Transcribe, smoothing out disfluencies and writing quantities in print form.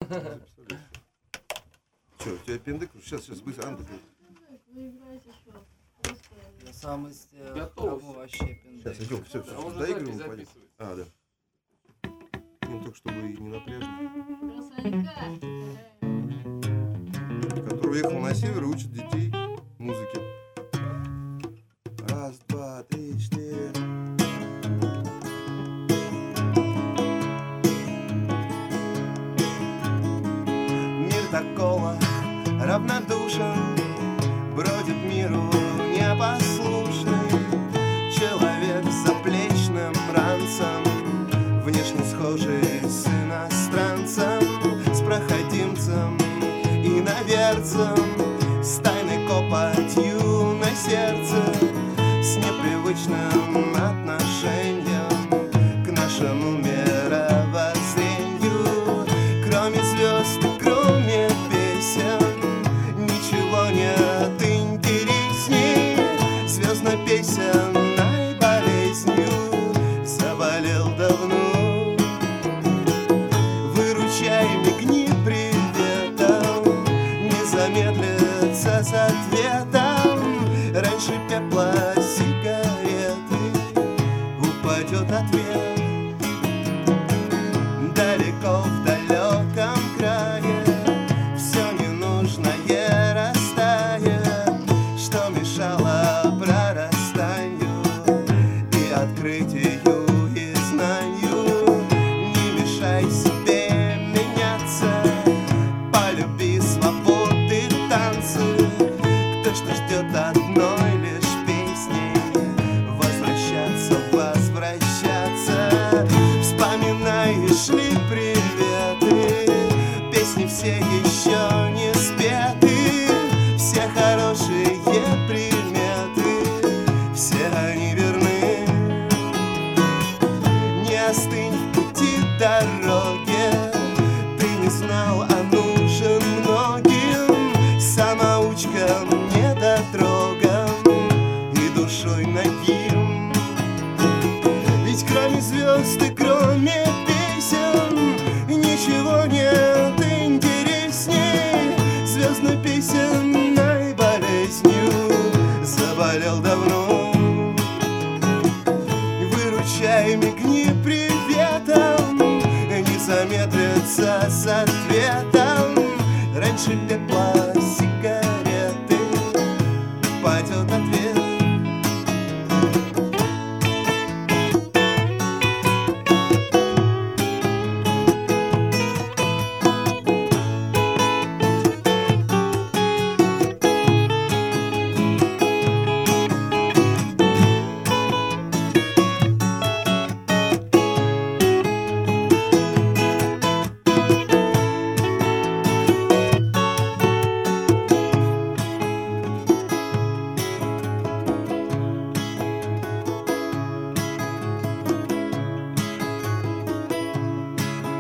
Че, у тебя пиндык? Сейчас, быстро. Вы играете что? На самом деле, Готово кому вообще пиндык? Сейчас, идем, все, А уже доигрываем, запись пойдем. записывается. А, да. Ну, только чтобы и не напряжно. Который уехал на север и учит детей музыке. Раз, два, три, четыре. Мир так голо, равнодушен, бродит миру непослушный человек с заплечным ранцем, внешне схожий с иностранцем, с проходимцем, иноверцем, с тайной копотью на сердце, с непривычным отношением к нашему мировоззрению. Кроме звезд и кроме песен ничего нет интересней. Звездно-песенной болезнью заболел давно. Выручай, мигни приветом, не замедлится с ответом. Раньше пепла сигареты упадет ответ. Далеко в далеком крае все ненужное растает, что мешало прорастанию и открытию и знанию. Не мешай себе меняться, полюби свободы танцы. Кто что ждет одной лишь песни, возвращаться, возвращаться. Вспоминаешь ли приветы, песни все еще не спеты, все хорошие приметы, все они верны. Не остынь в пути дороги, ты не знал, а нужен многим, самоучкам, недотрогам и душой нагим. Ведь кроме звезд и кроме песен ничего нет интересней. Звездно-песенной болезнью заболел давно. Выручай, мигни приветом, не замедлится с ответом. Раньше пепла